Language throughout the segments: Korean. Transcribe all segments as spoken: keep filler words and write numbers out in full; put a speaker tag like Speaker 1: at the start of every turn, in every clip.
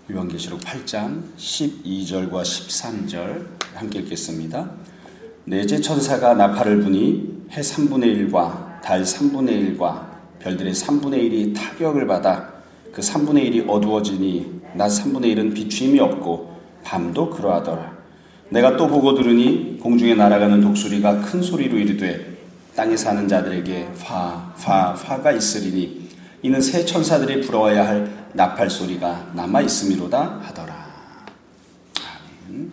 Speaker 1: 요한계시록 팔 장 십이 절과 십삼 절 함께 읽겠습니다. 넷째 천사가 나팔을 부니 해 삼분의 일과 달 삼분의 일과 별들의 삼분의 일이 타격을 받아 그 삼분의 일이 어두워지니 낮 삼분의 일은 비추임이 없고 밤도 그러하더라. 내가 또 보고 들으니 공중에 날아가는 독수리가 큰 소리로 이르되 땅에 사는 자들에게 화, 화, 화가 있으리니 이는 새 천사들이 불어와야 할 나팔 소리가 남아 있음이로다 하더라. 아멘.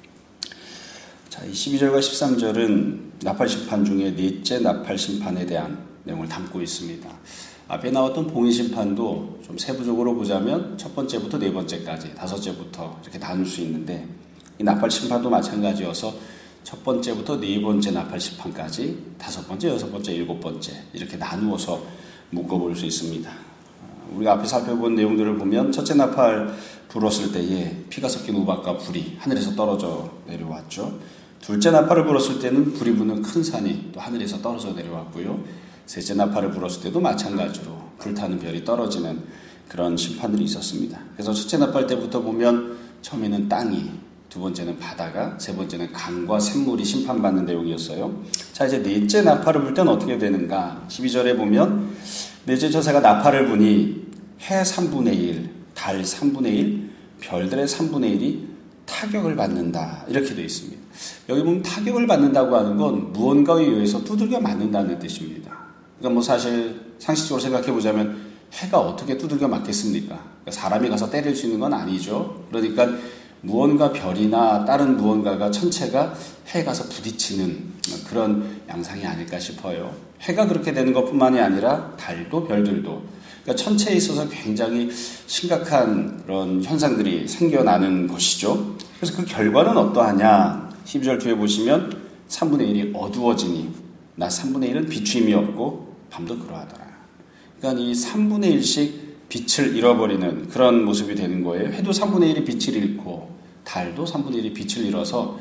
Speaker 1: 자, 이 십이 절과 십삼 절은 나팔 심판 중에 넷째 나팔 심판에 대한 내용을 담고 있습니다. 앞에 나왔던 봉인 심판도 좀 세부적으로 보자면 첫 번째부터 네 번째까지, 다섯째부터 이렇게 나눌 수 있는데 이 나팔 심판도 마찬가지여서 첫 번째부터 네 번째 나팔 심판까지 다섯 번째, 여섯 번째, 일곱 번째 이렇게 나누어서 묶어볼 수 있습니다. 우리가 앞에 살펴본 내용들을 보면 첫째 나팔 불었을 때에 피가 섞인 우박과 불이 하늘에서 떨어져 내려왔죠. 둘째 나팔을 불었을 때는 불이 부는 큰 산이 또 하늘에서 떨어져 내려왔고요. 셋째 나팔을 불었을 때도 마찬가지로 불타는 별이 떨어지는 그런 심판들이 있었습니다. 그래서 첫째 나팔 때부터 보면 처음에는 땅이, 두 번째는 바다가, 세 번째는 강과 샘물이 심판받는 내용이었어요. 자, 이제 넷째 나팔을 불 때는 어떻게 되는가? 십이 절에 보면 넷째 천사가 나팔을 부니 해 삼분의 일, 달 삼분의 일, 별들의 삼분의 일이 타격을 받는다. 이렇게 되어 있습니다. 여기 보면 타격을 받는다고 하는 건 무언가에 의해서 두들겨 맞는다는 뜻입니다. 그러니까 뭐 사실 상식적으로 생각해 보자면 해가 어떻게 두들겨 맞겠습니까? 그러니까 사람이 가서 때릴 수 있는 건 아니죠. 그러니까 무언가 별이나 다른 무언가가 천체가 해에 가서 부딪히는 그런 양상이 아닐까 싶어요. 해가 그렇게 되는 것뿐만이 아니라 달도 별들도, 그러니까 천체에 있어서 굉장히 심각한 그런 현상들이 생겨나는 것이죠. 그래서 그 결과는 어떠하냐? 십이 절 뒤에 보시면 삼분의 일이 어두워지니 낮 삼분의 일은 비추임이 없고 밤도 그러하더라. 그러니까 이 삼분의 일씩 빛을 잃어버리는 그런 모습이 되는 거예요. 해도 삼분의 일이 빛을 잃고 달도 삼분의 일이 빛을 잃어서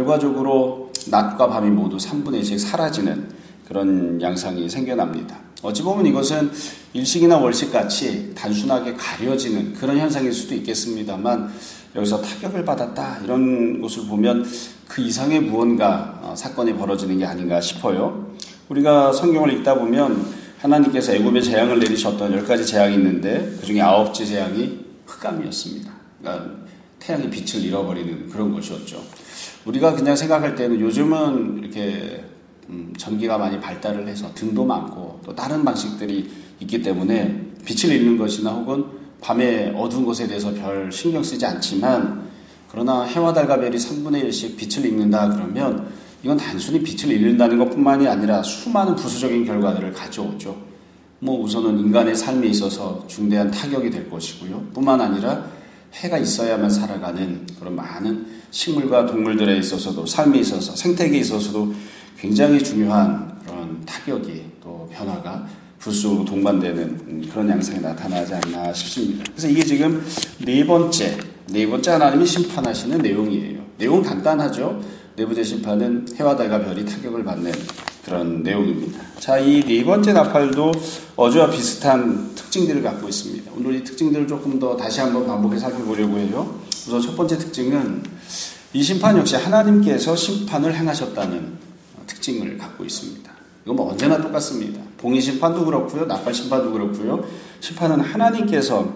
Speaker 1: 결과적으로 낮과 밤이 모두 삼분의 일씩 사라지는 그런 양상이 생겨납니다. 어찌 보면 이것은 일식이나 월식 같이 단순하게 가려지는 그런 현상일 수도 있겠습니다만 여기서 타격을 받았다 이런 것을 보면 그 이상의 무언가 사건이 벌어지는 게 아닌가 싶어요. 우리가 성경을 읽다 보면 하나님께서 애굽에 재앙을 내리셨던 열 가지 재앙이 있는데 그중에 아홉째 재앙이 흑암이었습니다. 그러니까 태양의 빛을 잃어버리는 그런 것이었죠. 우리가 그냥 생각할 때는 요즘은 이렇게 음, 전기가 많이 발달을 해서 등도 많고 또 다른 방식들이 있기 때문에 빛을 잃는 것이나 혹은 밤에 어두운 것에 대해서 별 신경 쓰지 않지만 그러나 해와 달과 별이 삼분의 일씩 빛을 잃는다 그러면 이건 단순히 빛을 잃는다는 것뿐만이 아니라 수많은 부수적인 결과들을 가져오죠. 뭐 우선은 인간의 삶에 있어서 중대한 타격이 될 것이고요. 뿐만 아니라 해가 있어야만 살아가는 그런 많은 식물과 동물들에 있어서도 삶에 있어서 생태계에 있어서도 굉장히 중요한 그런 타격이 또 변화가 불수 동반되는 그런 양상이 나타나지 않나 싶습니다. 그래서 이게 지금 네 번째, 네 번째 하나님이 심판하시는 내용이에요. 내용 간단하죠. 네 번째 심판은 해와 달과 별이 타격을 받는 그런 내용입니다. 자, 이 네 번째 나팔도 어제와 비슷한 특징들을 갖고 있습니다. 오늘 이 특징들을 조금 더 다시 한번 반복해서 살펴보려고 해요. 우선 첫 번째 특징은 이 심판 역시 하나님께서 심판을 행하셨다는 특징을 갖고 있습니다. 이건 뭐 언제나 똑같습니다. 봉인 심판도 그렇고요, 나팔 심판도 그렇고요. 심판은 하나님께서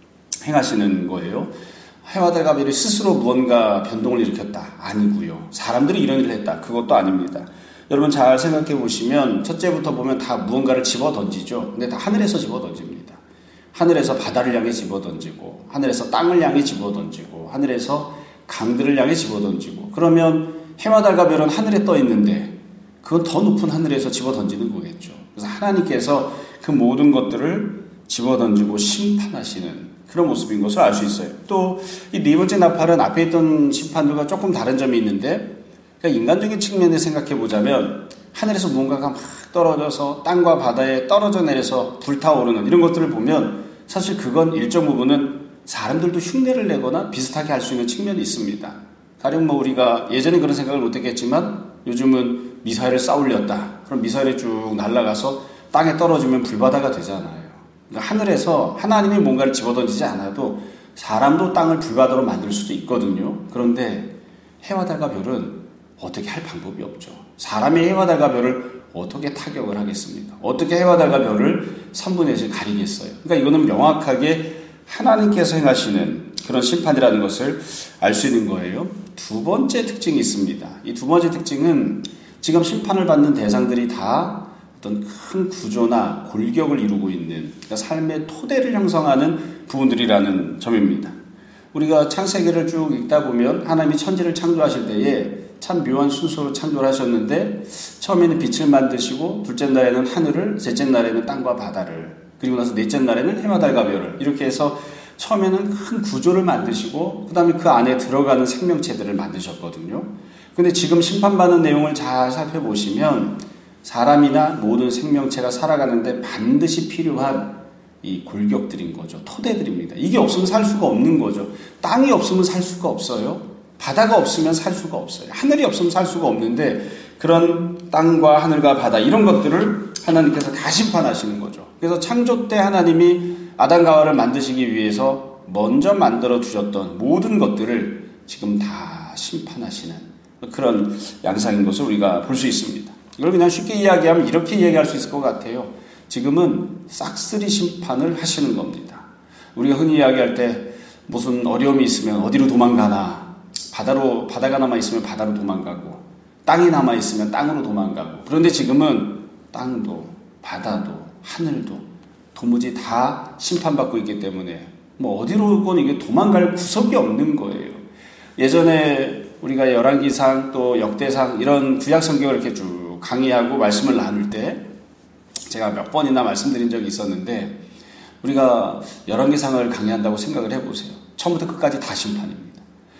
Speaker 1: 행하시는 거예요. 해와 달과 별이 스스로 무언가 변동을 일으켰다 아니고요. 사람들이 이런 일을 했다 그것도 아닙니다. 여러분 잘 생각해 보시면 첫째부터 보면 다 무언가를 집어 던지죠. 근데 다 하늘에서 집어 던집니다. 하늘에서 바다를 향해 집어 던지고 하늘에서 땅을 향해 집어 던지고 하늘에서 강들을 향해 집어 던지고 그러면 해와 달과 별은 하늘에 떠 있는데 그건 더 높은 하늘에서 집어 던지는 거겠죠. 그래서 하나님께서 그 모든 것들을 집어 던지고 심판하시는 그런 모습인 것을 알 수 있어요. 또 이 네 번째 나팔은 앞에 있던 심판들과 조금 다른 점이 있는데 그러니까 인간적인 측면에 생각해 보자면 하늘에서 무언가가 막 떨어져서 땅과 바다에 떨어져 내려서 불타오르는 이런 것들을 보면 사실 그건 일정 부분은 사람들도 흉내를 내거나 비슷하게 할 수 있는 측면이 있습니다. 가령 뭐 우리가 예전에 그런 생각을 못했겠지만 요즘은 미사일을 쏴올렸다. 그럼 미사일이 쭉 날아가서 땅에 떨어지면 불바다가 되잖아요. 그러니까 하늘에서 하나님이 뭔가를 집어던지지 않아도 사람도 땅을 불바다로 만들 수도 있거든요. 그런데 해와 달과 별은 어떻게 할 방법이 없죠. 사람이 해와 달과 별을 어떻게 타격을 하겠습니까? 어떻게 해와 달과 별을 삼분의 일을 가리겠어요? 그러니까 이거는 명확하게 하나님께서 행하시는 그런 심판이라는 것을 알 수 있는 거예요. 두 번째 특징이 있습니다. 이 두 번째 특징은 지금 심판을 받는 대상들이 다 어떤 큰 구조나 골격을 이루고 있는, 그러니까 삶의 토대를 형성하는 부분들이라는 점입니다. 우리가 창세기를 쭉 읽다 보면 하나님이 천지를 창조하실 때에 참 묘한 순서로 창조를 하셨는데, 처음에는 빛을 만드시고, 둘째 날에는 하늘을, 셋째 날에는 땅과 바다를, 그리고 나서 넷째 날에는 해와 달과 별을, 이렇게 해서 처음에는 큰 구조를 만드시고 그 다음에 그 안에 들어가는 생명체들을 만드셨거든요. 근데 지금 심판받는 내용을 잘 살펴보시면 사람이나 모든 생명체가 살아가는데 반드시 필요한 이 골격들인 거죠. 토대들입니다. 이게 없으면 살 수가 없는 거죠. 땅이 없으면 살 수가 없어요. 바다가 없으면 살 수가 없어요. 하늘이 없으면 살 수가 없는데, 그런 땅과 하늘과 바다 이런 것들을 하나님께서 다 심판하시는 거죠. 그래서 창조 때 하나님이 아담과 하와를 만드시기 위해서 먼저 만들어 두셨던 모든 것들을 지금 다 심판하시는 그런 양상인 것을 우리가 볼 수 있습니다. 이걸 그냥 쉽게 이야기하면 이렇게 이야기할 수 있을 것 같아요. 지금은 싹쓸이 심판을 하시는 겁니다. 우리가 흔히 이야기할 때 무슨 어려움이 있으면 어디로 도망가나, 바다로, 바다가 남아있으면 바다로 도망가고, 땅이 남아있으면 땅으로 도망가고. 그런데 지금은 땅도 바다도 하늘도 도무지 다 심판받고 있기 때문에 뭐 어디로건 이게 도망갈 구석이 없는 거예요. 예전에 우리가 열왕기상 또 역대상 이런 구약 성경을 이렇게 쭉 강의하고 말씀을 나눌 때 제가 몇 번이나 말씀드린 적이 있었는데, 우리가 열왕기상을 강의한다고 생각을 해보세요. 처음부터 끝까지 다 심판입니다.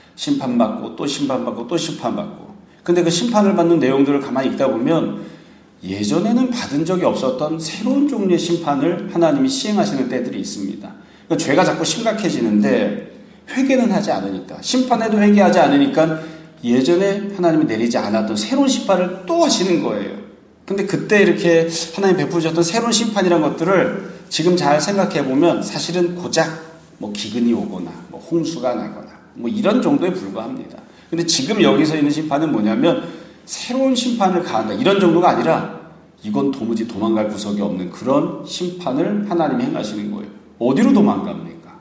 Speaker 1: 심판받고 또 심판받고 또 심판받고. 근데 그 심판을 받는 내용들을 가만히 읽다 보면 예전에는 받은 적이 없었던 새로운 종류의 심판을 하나님이 시행하시는 때들이 있습니다. 그러니까 죄가 자꾸 심각해지는데 회개는 하지 않으니까, 심판에도 회개하지 않으니까 예전에 하나님이 내리지 않았던 새로운 심판을 또 하시는 거예요. 근데 그때 이렇게 하나님 베푸셨던 새로운 심판이라는 것들을 지금 잘 생각해 보면 사실은 고작 뭐 기근이 오거나 뭐 홍수가 나거나 뭐 이런 정도에 불과합니다. 근데 지금 여기서 있는 심판은 뭐냐면 새로운 심판을 가한다, 이런 정도가 아니라 이건 도무지 도망갈 구석이 없는 그런 심판을 하나님이 행하시는 거예요. 어디로 도망갑니까?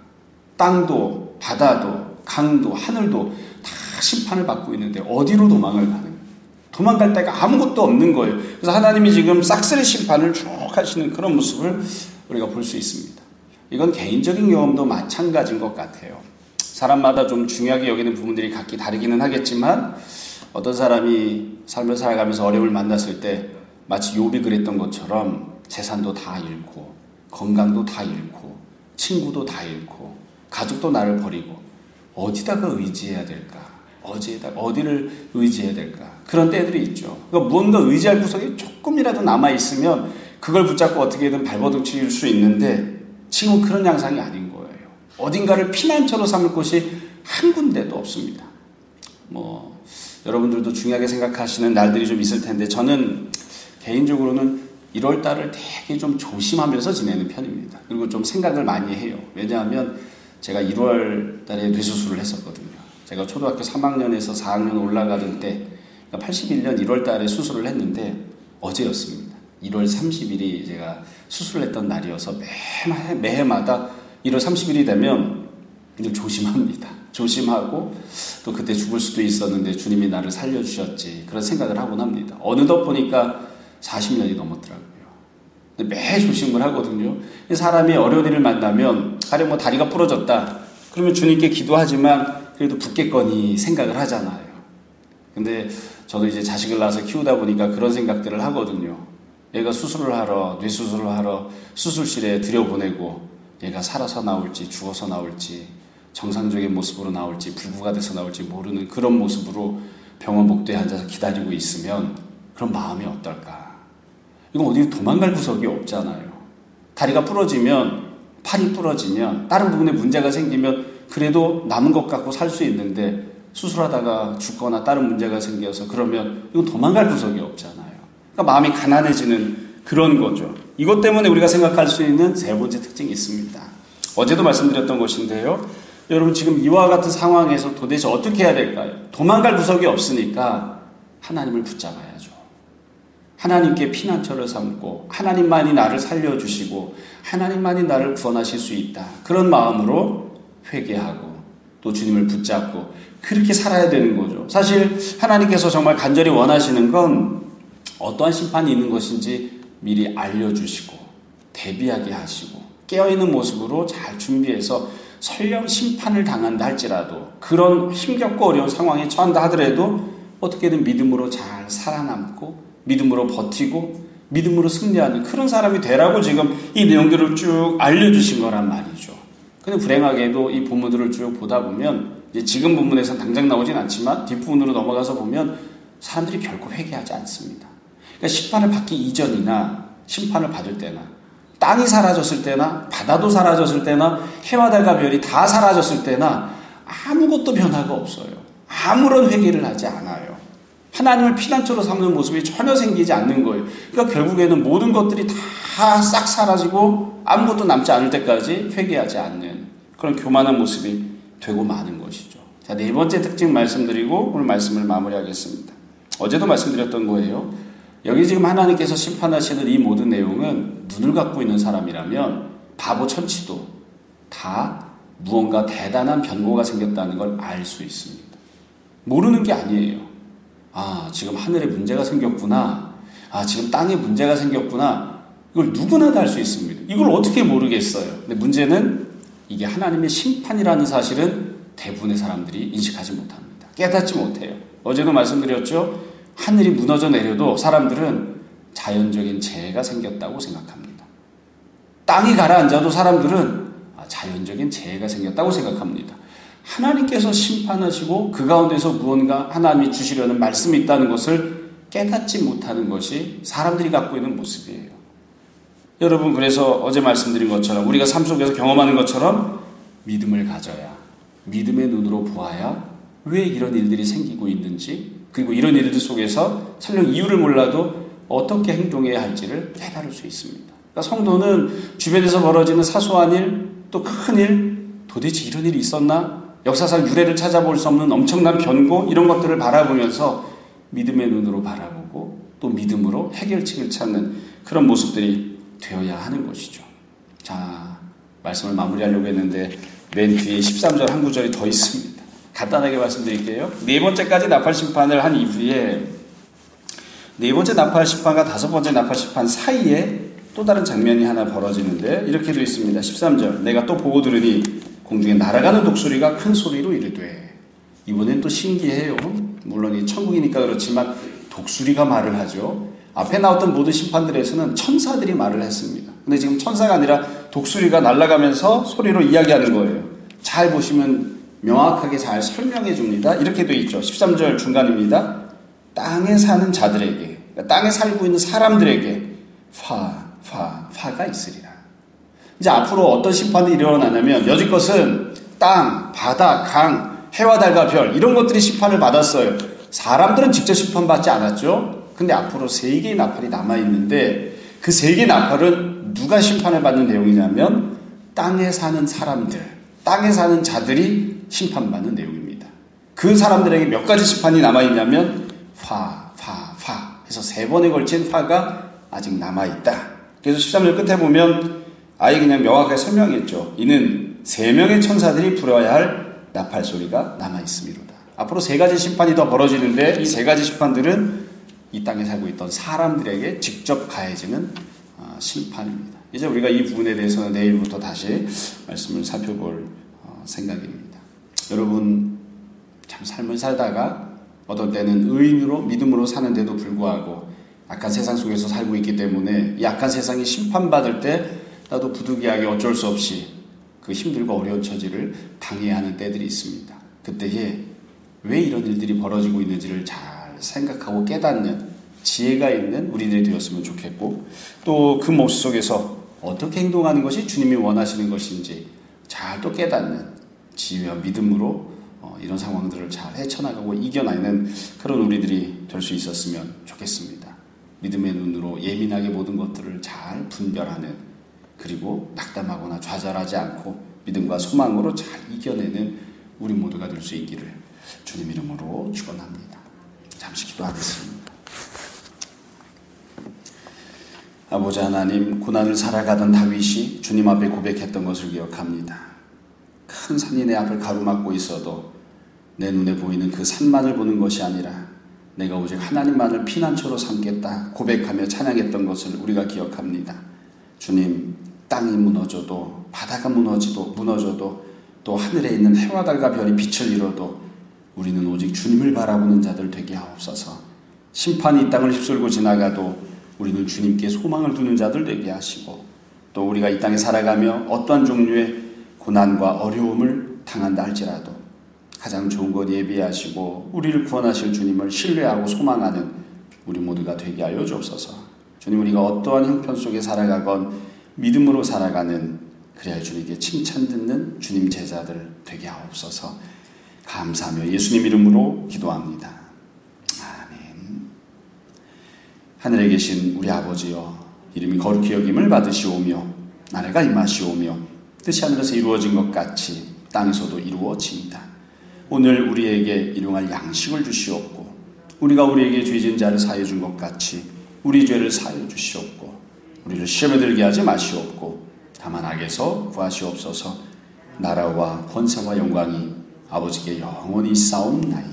Speaker 1: 땅도 바다도 강도 하늘도 다 심판을 받고 있는데 어디로 도망을 가는 거예요? 도망갈 데가 아무것도 없는 거예요. 그래서 하나님이 지금 싹쓸이 심판을 쭉 하시는 그런 모습을 우리가 볼 수 있습니다. 이건 개인적인 경험도 마찬가지인 것 같아요. 사람마다 좀 중요하게 여기는 부분들이 각기 다르기는 하겠지만, 어떤 사람이 삶을 살아가면서 어려움을 만났을 때 마치 욥이 그랬던 것처럼 재산도 다 잃고 건강도 다 잃고 친구도 다 잃고 가족도 나를 버리고 어디다가 의지해야 될까? 어디에다, 어디를 의지해야 될까? 그런 때들이 있죠. 그러니까 무언가 의지할 구석이 조금이라도 남아있으면 그걸 붙잡고 어떻게든 발버둥칠 수 있는데, 지금 그런 양상이 아닌 거예요. 어딘가를 피난처로 삼을 곳이 한 군데도 없습니다. 뭐 여러분들도 중요하게 생각하시는 날들이 좀 있을 텐데, 저는 개인적으로는 일월 달을 되게 좀 조심하면서 지내는 편입니다. 그리고 좀 생각을 많이 해요. 왜냐하면 제가 일월 달에 뇌수술을 했었거든요. 제가 초등학교 삼 학년에서 사 학년 올라가던 때, 그러니까 팔십일 년 일월 달에 수술을 했는데 어제였습니다. 일월 삼십일이 제가 수술을 했던 날이어서 매, 매해마다 일월 삼십일이 되면 이제 조심합니다. 조심하고 또 그때 죽을 수도 있었는데 주님이 나를 살려주셨지, 그런 생각을 하곤 합니다. 어느덧 보니까 사십 년이 넘었더라고요. 근데 매 조심을 하거든요. 사람이 어려운 일을 만나면 가령 뭐 다리가 부러졌다 그러면 주님께 기도하지만 그래도 붓겠거니 생각을 하잖아요. 근데 저도 이제 자식을 낳아서 키우다 보니까 그런 생각들을 하거든요. 얘가 수술을 하러, 뇌수술을 하러 수술실에 들여보내고 얘가 살아서 나올지 죽어서 나올지 정상적인 모습으로 나올지 불구가 돼서 나올지 모르는 그런 모습으로 병원 복도에 앉아서 기다리고 있으면 그런 마음이 어떨까? 이건 어디 도망갈 구석이 없잖아요. 다리가 부러지면, 팔이 부러지면, 다른 부분에 문제가 생기면 그래도 남은 것 갖고 살 수 있는데, 수술하다가 죽거나 다른 문제가 생겨서 그러면 이건 도망갈 구석이 없잖아요. 그러니까 마음이 가난해지는 그런 거죠. 이것 때문에 우리가 생각할 수 있는 세 번째 특징이 있습니다. 어제도 말씀드렸던 것인데요. 여러분 지금 이와 같은 상황에서 도대체 어떻게 해야 될까요? 도망갈 구석이 없으니까 하나님을 붙잡아야죠. 하나님께 피난처를 삼고 하나님만이 나를 살려주시고 하나님만이 나를 구원하실 수 있다. 그런 마음으로 회개하고 또 주님을 붙잡고 그렇게 살아야 되는 거죠. 사실 하나님께서 정말 간절히 원하시는 건 어떠한 심판이 있는 것인지 미리 알려주시고 대비하게 하시고 깨어있는 모습으로 잘 준비해서 설령 심판을 당한다 할지라도 그런 힘겹고 어려운 상황에 처한다 하더라도 어떻게든 믿음으로 잘 살아남고 믿음으로 버티고 믿음으로 승리하는 그런 사람이 되라고 지금 이 내용들을 쭉 알려주신 거란 말이죠. 근데 불행하게도 이 본문들을 쭉 보다 보면 이제 지금 본문에서는 당장 나오진 않지만 뒷부분으로 넘어가서 보면 사람들이 결코 회개하지 않습니다. 그러니까 심판을 받기 이전이나 심판을 받을 때나 땅이 사라졌을 때나 바다도 사라졌을 때나 해와 달과 별이 다 사라졌을 때나 아무것도 변화가 없어요. 아무런 회개를 하지 않아요. 하나님을 피난처로 삼는 모습이 전혀 생기지 않는 거예요. 그러니까 결국에는 모든 것들이 다 싹 사라지고 아무것도 남지 않을 때까지 회개하지 않는 그런 교만한 모습이 되고 마는 것이죠. 자, 네 번째 특징 말씀드리고 오늘 말씀을 마무리하겠습니다. 어제도 말씀드렸던 거예요. 여기 지금 하나님께서 심판하시는 이 모든 내용은 눈을 갖고 있는 사람이라면 바보 천치도 다 무언가 대단한 변고가 생겼다는 걸 알 수 있습니다. 모르는 게 아니에요. 아, 지금 하늘에 문제가 생겼구나. 아, 지금 땅에 문제가 생겼구나. 이걸 누구나 다 알 수 있습니다. 이걸 어떻게 모르겠어요? 근데 문제는 이게 하나님의 심판이라는 사실은 대부분의 사람들이 인식하지 못합니다. 깨닫지 못해요. 어제도 말씀드렸죠? 하늘이 무너져 내려도 사람들은 자연적인 재해가 생겼다고 생각합니다. 땅이 가라앉아도 사람들은 자연적인 재해가 생겼다고 생각합니다. 하나님께서 심판하시고 그 가운데서 무언가 하나님이 주시려는 말씀이 있다는 것을 깨닫지 못하는 것이 사람들이 갖고 있는 모습이에요. 여러분, 그래서 어제 말씀드린 것처럼 우리가 삶 속에서 경험하는 것처럼 믿음을 가져야, 믿음의 눈으로 보아야 왜 이런 일들이 생기고 있는지, 그리고 이런 일들 속에서 설령 이유를 몰라도 어떻게 행동해야 할지를 깨달을 수 있습니다. 그러니까 성도는 주변에서 벌어지는 사소한 일, 또 큰 일, 도대체 이런 일이 있었나? 역사상 유래를 찾아볼 수 없는 엄청난 변고, 이런 것들을 바라보면서 믿음의 눈으로 바라보고 또 믿음으로 해결책을 찾는 그런 모습들이 되어야 하는 것이죠. 자, 말씀을 마무리하려고 했는데 맨 뒤에 십삼 절 한 구절이 더 있습니다. 간단하게 말씀드릴게요. 네 번째까지 나팔 심판을 한 이후에 네 번째 나팔 심판과 다섯 번째 나팔 심판 사이에 또 다른 장면이 하나 벌어지는데 이렇게 되어 있습니다. 십삼 절, 내가 또 보고 들으니 공중에 날아가는 독수리가 큰 소리로 이르되. 이번엔 또 신기해요. 물론 이 천국이니까 그렇지만 독수리가 말을 하죠. 앞에 나왔던 모든 심판들에서는 천사들이 말을 했습니다. 근데 지금 천사가 아니라 독수리가 날아가면서 소리로 이야기하는 거예요. 잘 보시면 명확하게 잘 설명해 줍니다. 이렇게 되어 있죠. 십삼 절 중간입니다. 땅에 사는 자들에게, 그러니까 땅에 살고 있는 사람들에게 화, 화, 화가 있으리라. 이제 앞으로 어떤 심판이 일어나냐면 여지껏은 땅, 바다, 강, 해와 달과 별 이런 것들이 심판을 받았어요. 사람들은 직접 심판받지 않았죠. 근데 앞으로 세 개의 나팔이 남아있는데 그 세 개의 나팔은 누가 심판을 받는 내용이냐면 땅에 사는 사람들, 땅에 사는 자들이 심판받는 내용입니다. 그 사람들에게 몇 가지 심판이 남아있냐면 화, 화, 화 해서 세 번에 걸친 화가 아직 남아있다. 그래서 십삼 절 끝에 보면 아예 그냥 명확하게 설명했죠. 이는 세 명의 천사들이 불어야 할 나팔 소리가 남아있음이로다. 앞으로 세 가지 심판이 더 벌어지는데 이 세 가지 심판들은 이 땅에 살고 있던 사람들에게 직접 가해지는 심판입니다. 이제 우리가 이 부분에 대해서는 내일부터 다시 말씀을 살펴볼 생각입니다. 여러분, 참 삶을 살다가 어떤 때는 의인으로 믿음으로 사는데도 불구하고 악한 세상 속에서 살고 있기 때문에 이 악한 세상이 심판받을 때 나도 부득이하게 어쩔 수 없이 그 힘들고 어려운 처지를 당해야 하는 때들이 있습니다. 그때에 왜 이런 일들이 벌어지고 있는지를 잘 생각하고 깨닫는 지혜가 있는 우리들이 되었으면 좋겠고, 또 그 모습 속에서 어떻게 행동하는 것이 주님이 원하시는 것인지 잘 또 깨닫는 지혜와 믿음으로 어, 이런 상황들을 잘 헤쳐나가고 이겨내는 그런 우리들이 될 수 있었으면 좋겠습니다. 믿음의 눈으로 예민하게 모든 것들을 잘 분별하는, 그리고 낙담하거나 좌절하지 않고 믿음과 소망으로 잘 이겨내는 우리 모두가 될 수 있기를 주님 이름으로 축원합니다. 잠시 기도하겠습니다. 아버지 하나님, 고난을 살아가던 다윗이 주님 앞에 고백했던 것을 기억합니다. 큰 산이 내 앞을 가로막고 있어도 내 눈에 보이는 그 산만을 보는 것이 아니라 내가 오직 하나님만을 피난처로 삼겠다 고백하며 찬양했던 것을 우리가 기억합니다. 주님, 땅이 무너져도 바다가 무너지도 무너져도 또 하늘에 있는 해와 달과 별이 빛을 잃어도 우리는 오직 주님을 바라보는 자들 되게 하옵소서. 심판이 이 땅을 휩쓸고 지나가도 우리는 주님께 소망을 두는 자들 되게 하시고, 또 우리가 이 땅에 살아가며 어떠한 종류의 고난과 어려움을 당한다 할지라도 가장 좋은 것 예비하시고 우리를 구원하실 주님을 신뢰하고 소망하는 우리 모두가 되게 하여 주옵소서. 주님, 우리가 어떠한 형편 속에 살아가건 믿음으로 살아가는, 그래야 주님께 칭찬 듣는 주님 제자들 되게 하옵소서. 감사하며 예수님 이름으로 기도합니다. 아멘. 하늘에 계신 우리 아버지여, 이름이 거룩히 여김을 받으시오며 나라가 임하시오며 뜻이 하늘에서 이루어진 것 같이 땅에서도 이루어집니다. 오늘 우리에게 일용할 양식을 주시옵고, 우리가 우리에게 죄진 자를 사하여 준 것 같이 우리 죄를 사하여 주시옵고, 우리를 시험에 들게 하지 마시옵고 다만 악에서 구하시옵소서. 나라와 권세와 영광이 아버지께 영원히 있사옵나이다.